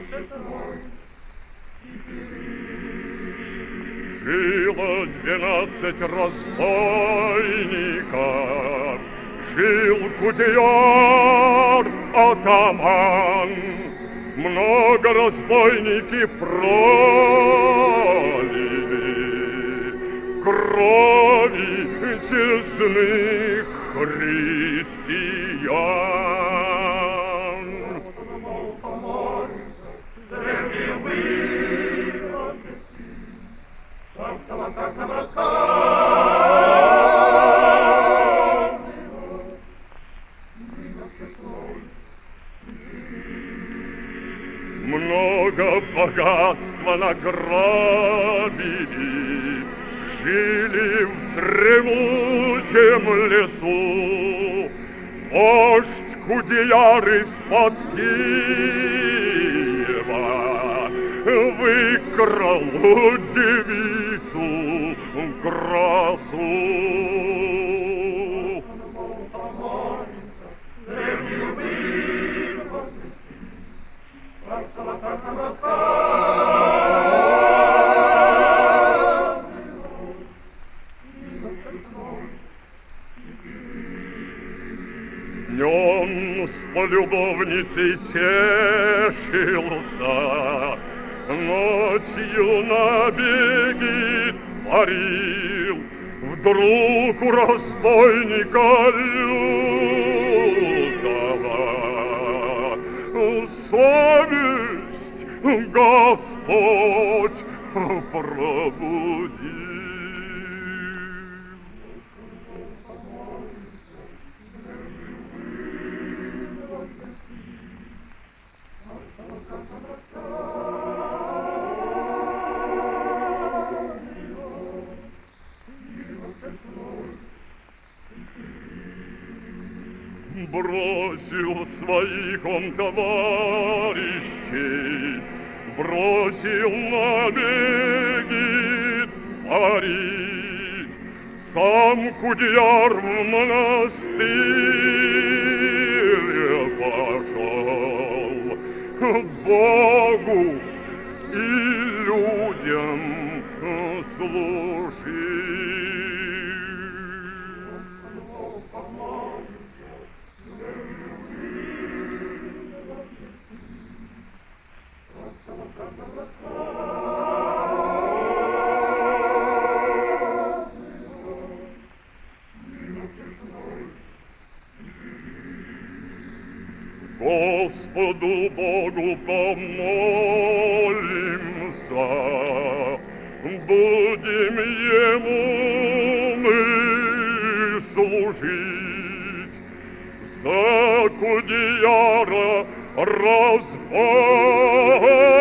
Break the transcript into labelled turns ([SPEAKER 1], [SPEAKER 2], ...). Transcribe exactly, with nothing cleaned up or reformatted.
[SPEAKER 1] Жило двенадцать разбойников, жил Кудеяр атаман. Много разбойники пролили крови честных христиан. Много богатства награбили, жили в дремучем лесу. Вождь Кудеяр из-под Киева выкрал девицу красу. Днем с полюбовницей тешился, ночью набеги творил. Вдруг у разбойника лютого совесть Господь пробудил. Бросил своих он товарищей, бросил набеги творить. Сам Кудеяр в монастырь пошел, Богу и людям служить. Господу Богу помолимся, будем Ему мы служить. За Кудеяра разбой